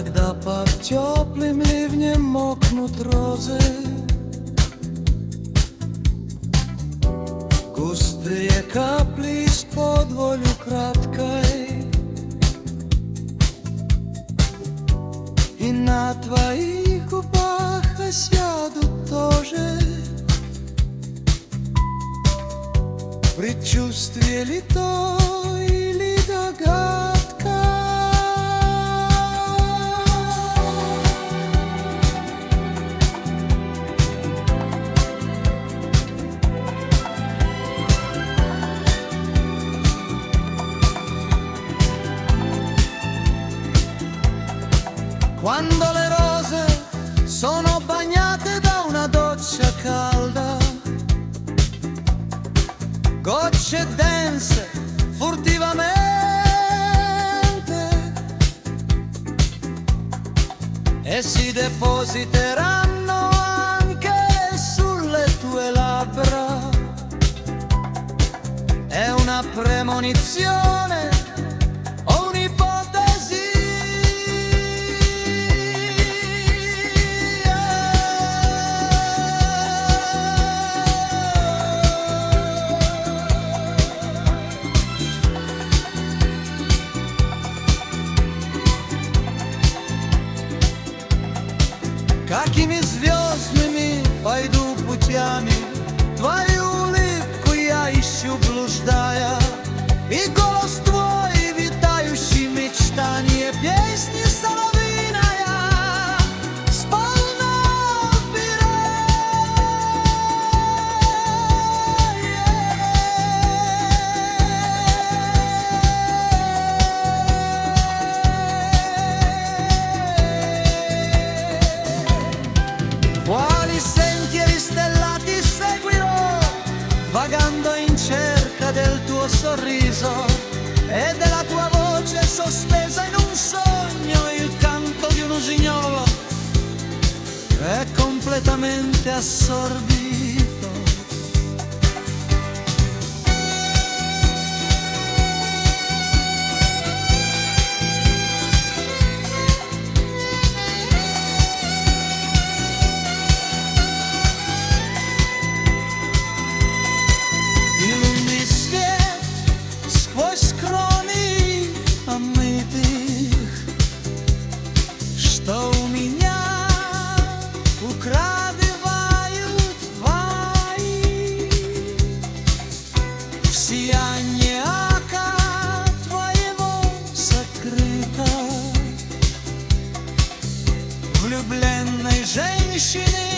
Когда под теплым ливнем мокнут розы, густые капли из-под волю краткой, и на твоих губах осядут тоже. Предчувствие ли то или догадка? Quando le rose sono bagnate da una doccia calda, gocce dense furtivamente, e si depositeranno anche sulle tue labbra. È una premonizione o un'ipotesi? Какими звездными пойду путями твою улыбку я ищу, блуждая, и голос твой, витающий мечтание, песни соловьиная сполна quali sentieri stellati seguirò, vagando in cerca del tuo sorriso e della tua voce sospesa in un sogno, il canto di un usignolo è completamente assorbito. Что у меня украдывают твои, в сияние ока твоего сокрыто, влюбленной женщины